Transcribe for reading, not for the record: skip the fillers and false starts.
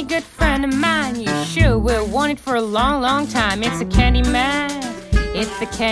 any good friend of mine. You sure will want it for a long, long time. It's a candy man. It's the candy